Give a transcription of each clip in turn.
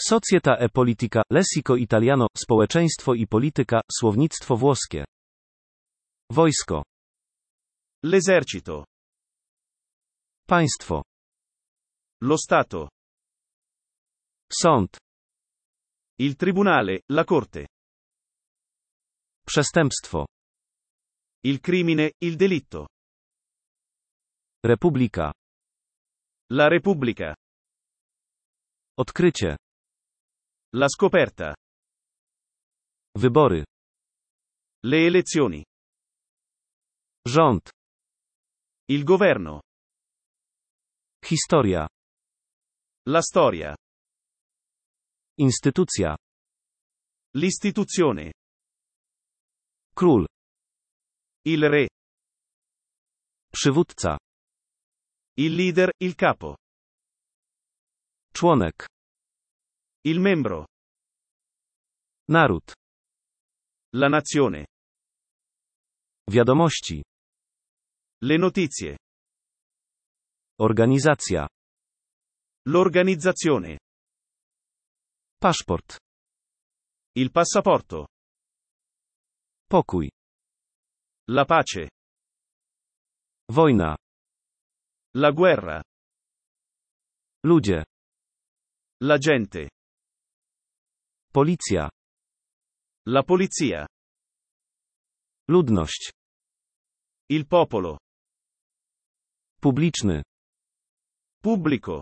Società e politica, lessico italiano, społeczeństwo i polityka, słownictwo włoskie. Wojsko. L'esercito. Państwo. Lo Stato. Sąd. Il tribunale, la corte. Przestępstwo. Il crimine, il delitto. Republika. La Repubblica. Odkrycie. La scoperta. Wybory. Le elezioni. Rząd. Il governo. Historia. La storia. Instytucja. L'istituzione. Król. Il re. Przywódca. Il leader, il capo. Członek. Il membro. Naród. La nazione. Wiadomości. Le notizie. Organizacja. L'organizzazione. Paszport. Il passaporto. Pokój. La pace. Wojna. La guerra. Ludzie. La gente. Policja. La polizia. Ludność. Il popolo. Publiczny. Pubblico.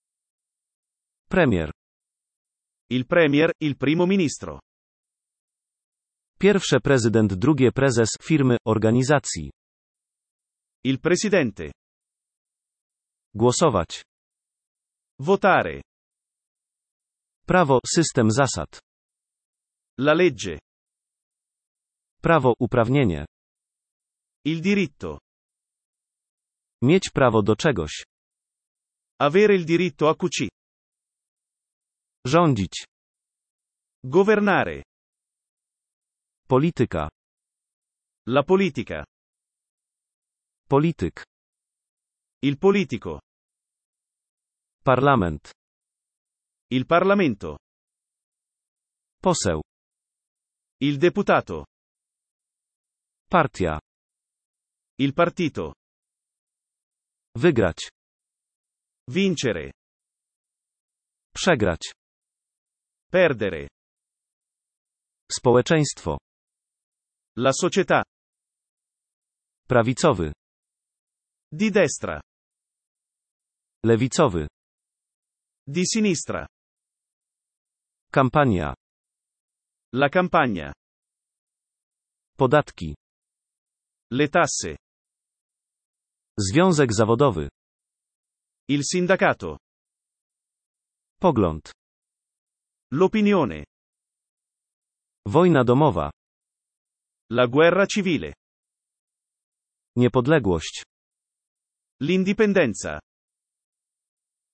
Premier. Il premier, il primo ministro. Pierwsze prezydent, drugie prezes firmy, organizacji. Il presidente. Głosować. Votare. Prawo, system zasad. La legge. Prawo, uprawnienie. Il diritto. Mieć prawo do czegoś. Avere il diritto a cucì. Rządzić. Governare. Polityka. La politica. Polityk. Il politico. Parlament. Il Parlamento. Poseł. Il deputato. Partia. Il partito. Wygrać. Vincere. Przegrać. Perdere. Społeczeństwo. La società. Prawicowy. Di destra. Lewicowy. Di sinistra. Kampania. La campagna. Podatki. Le tasse. Związek zawodowy. Il sindacato. Pogląd. L'opinione. Wojna domowa. La guerra civile. Niepodległość. L'indipendenza.